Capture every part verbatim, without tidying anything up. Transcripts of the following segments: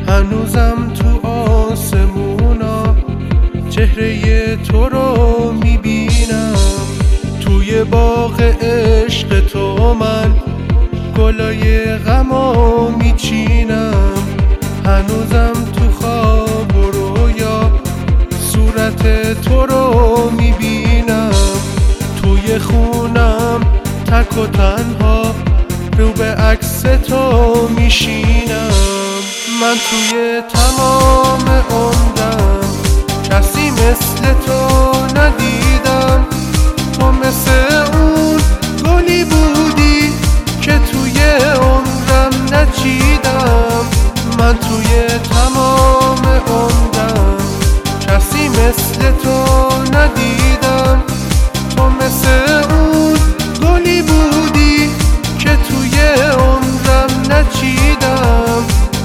هنوزم تو آسمونا چهره تو رو میبینم. توی باغ عشق تو من گلای غمو میچینم. هنوزم تو خواب و رویا صورت تو رو میبینم. توی خونم تک و تنها رو به عکس تو میشینم. من توی تمام عمرم کسی مثل تو ندیدم. تو مثل اون گلی بودی که توی عمرم نچیدم. من توی تمام عمرم کسی مثل تو ندیدم. تو مثل اون گلی بودی که توی عمرم نچیدم.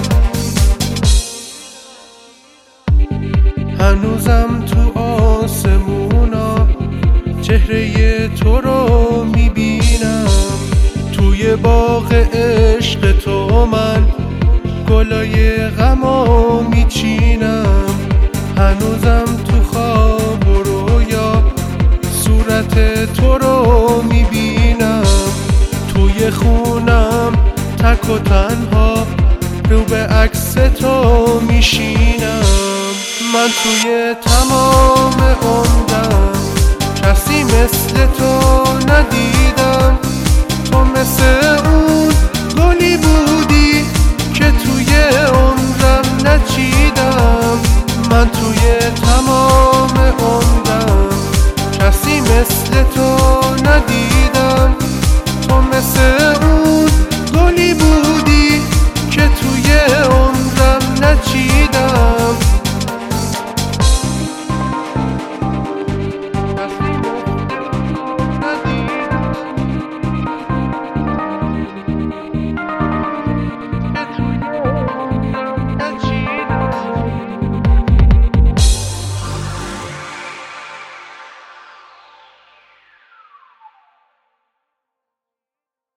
هنوزم تو آسمونا چهره تو رو میبینم. توی باغ عشق تو من گلای غمو میچینم. هنوزم تو خواب و رویا صورت تو رو میبینم. توی خونم تک و تنها رو به عکس تو میشینم. من توی تمام عمرم کسی مثل تو ندیدم. تو مثل